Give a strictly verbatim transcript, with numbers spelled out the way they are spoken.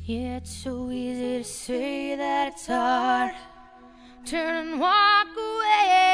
Yeah, it's so easy to say that it's hard. Turn and walk away.